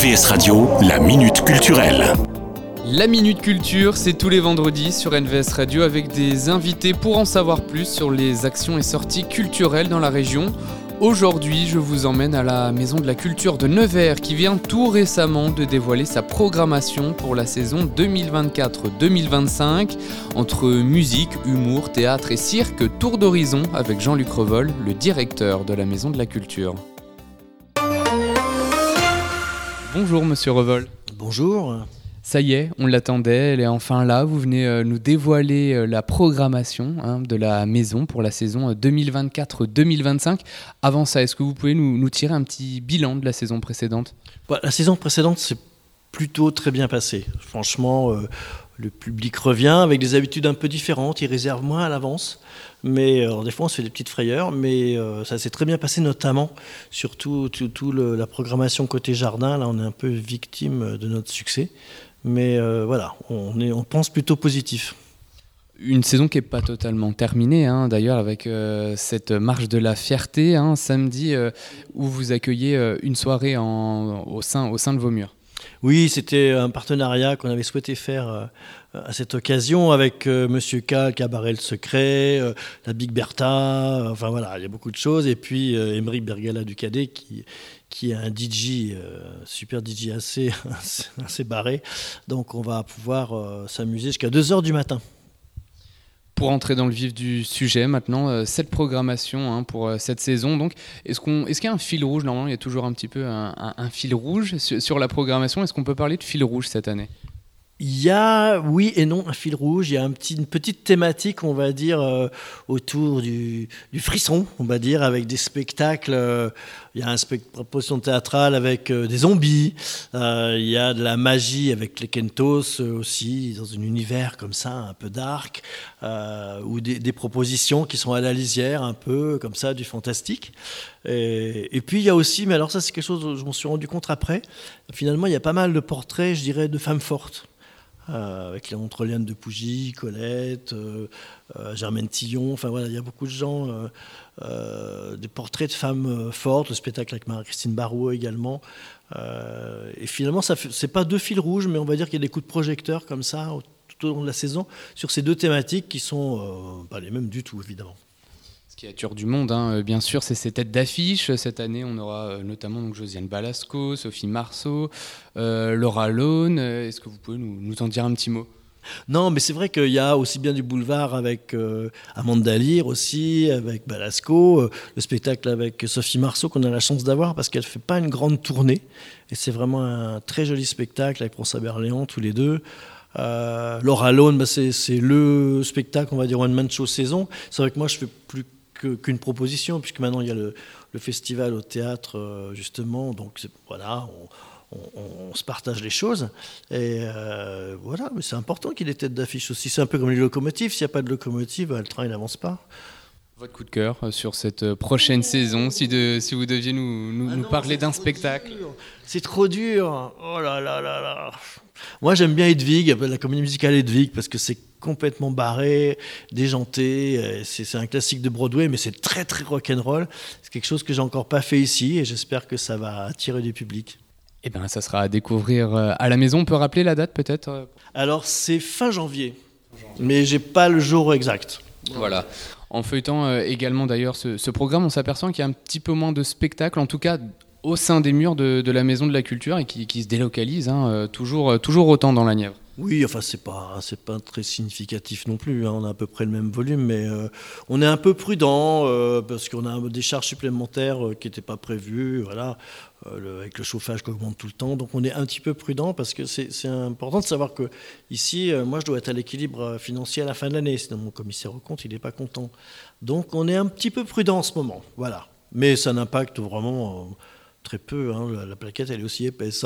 NVS Radio, la Minute Culturelle. La Minute Culture, c'est tous les vendredis sur NVS Radio avec des invités pour en savoir plus sur les actions et sorties culturelles dans la région. Aujourd'hui, je vous emmène à la Maison de la Culture de Nevers qui vient tout récemment de dévoiler sa programmation pour la saison 2024-2025 entre musique, humour, théâtre et cirque, tour d'horizon avec Jean-Luc Revol, le directeur de la Maison de la Culture. Bonjour Monsieur Revol. Bonjour. Ça y est, on l'attendait, elle est enfin là. Vous venez nous dévoiler la programmation de la maison pour la saison 2024-2025. Avant ça, est-ce que vous pouvez nous tirer un petit bilan de la saison précédente ? La saison précédente s'est plutôt très bien passée. Franchement, le public revient avec des habitudes un peu différentes. Il réserve moins à l'avance. Mais des fois, on se fait des petites frayeurs. Mais ça s'est très bien passé, notamment surtout la programmation côté jardin. Là, on est un peu victime de notre succès. Mais voilà, on pense plutôt positif. Une saison qui n'est pas totalement terminée, d'ailleurs, avec cette marche de la fierté, samedi, où vous accueillez une soirée au sein de vos murs. Oui, c'était un partenariat qu'on avait souhaité faire à cette occasion avec Monsieur K, Cabaret Le Secret, la Big Bertha, enfin voilà, il y a beaucoup de choses. Et puis Émeric Bergala du Cadet qui est un DJ, super DJ assez barré. Donc on va pouvoir s'amuser jusqu'à 2h du matin. Pour entrer dans le vif du sujet maintenant, cette programmation pour cette saison, donc, est-ce qu'il y a un fil rouge ? Normalement, il y a toujours un petit peu un fil rouge sur la programmation. Est-ce qu'on peut parler de fil rouge cette année ? Il y a, oui et non, un fil rouge. Il y a une petite thématique, on va dire, autour du frisson, on va dire, avec des spectacles. Il y a une proposition théâtrale avec des zombies. Il y a de la magie avec les Kentos aussi, dans un univers comme ça, un peu dark. Ou des propositions qui sont à la lisière, un peu comme ça, du fantastique. Et puis il y a aussi, mais alors ça c'est quelque chose dont je m'en suis rendu compte après, finalement il y a pas mal de portraits, je dirais, de femmes fortes. Avec les Léontre-Liane de Pougy, Colette, Germaine Tillon, enfin voilà, il y a beaucoup de gens, des portraits de femmes fortes, le spectacle avec Marie-Christine Barrault également. Et finalement, c'est pas deux fils rouges, mais on va dire qu'il y a des coups de projecteur comme ça tout au long de la saison sur ces deux thématiques qui sont pas les mêmes du tout, évidemment. Ce qui attire du monde, bien sûr, c'est ces têtes d'affiche. Cette année, on aura notamment donc, Josiane Balasco, Sophie Marceau, Laura Lone. Est-ce que vous pouvez nous en dire un petit mot ? Non, mais c'est vrai qu'il y a aussi bien du boulevard avec Amanda Lear aussi, avec Balasco, le spectacle avec Sophie Marceau qu'on a la chance d'avoir parce qu'elle ne fait pas une grande tournée. Et c'est vraiment un très joli spectacle avec François Berléand, tous les deux. Laura Lone, c'est le spectacle, on va dire, One Man Show saison. C'est vrai que moi, je fais plus qu'une proposition, puisque maintenant il y a le festival au théâtre, justement, donc voilà, on se partage les choses, et voilà, mais c'est important qu'il y ait des têtes d'affiche aussi, c'est un peu comme les locomotives, s'il n'y a pas de locomotive, le train il n'avance pas. Votre coup de cœur sur cette prochaine saison, si vous deviez nous parler d'un spectacle. C'est trop dur, oh là là là là. Moi j'aime bien Hedwig, la comédie musicale Hedwig, parce que c'est complètement barré, déjanté, c'est un classique de Broadway, mais c'est très très rock'n'roll. C'est quelque chose que j'ai encore pas fait ici, et j'espère que ça va attirer du public. Eh bien, ça sera à découvrir à la maison. On peut rappeler la date peut-être ? Alors c'est fin janvier, mais j'ai pas le jour exact. Voilà. En feuilletant également d'ailleurs ce programme, on s'aperçoit qu'il y a un petit peu moins de spectacles, en tout cas au sein des murs de la Maison de la Culture, et qui se délocalisent toujours autant dans la Nièvre. Oui, enfin c'est pas très significatif non plus, on a à peu près le même volume, mais on est un peu prudent parce qu'on a des charges supplémentaires qui n'étaient pas prévues, voilà, avec le chauffage qui augmente tout le temps, donc on est un petit peu prudent parce que c'est important de savoir que ici, moi je dois être à l'équilibre financier à la fin de l'année, sinon mon commissaire aux comptes il n'est pas content. Donc on est un petit peu prudent en ce moment, voilà, mais ça n'impacte vraiment très peu, la plaquette elle est aussi épaisse.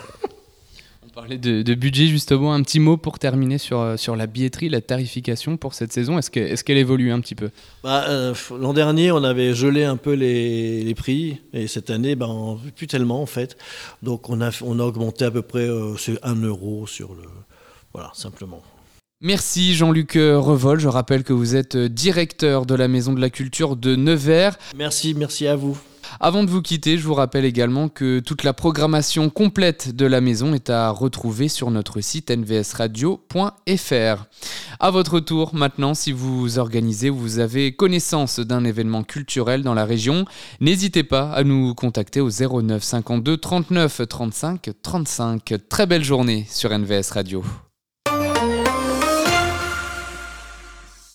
On parlait de budget justement, un petit mot pour terminer sur la billetterie, la tarification pour cette saison, est-ce qu'elle évolue un petit peu ? L'an dernier on avait gelé un peu les prix, et cette année on ne veut plus tellement en fait, donc on a augmenté à peu près c'est 1 euro sur le... Voilà, simplement. Merci Jean-Luc Revol, je rappelle que vous êtes directeur de la Maison de la Culture de Nevers. Merci à vous. Avant de vous quitter, je vous rappelle également que toute la programmation complète de la maison est à retrouver sur notre site nvsradio.fr. À votre tour, maintenant, si vous organisez ou vous avez connaissance d'un événement culturel dans la région, n'hésitez pas à nous contacter au 09 52 39 35 35. Très belle journée sur NVS Radio.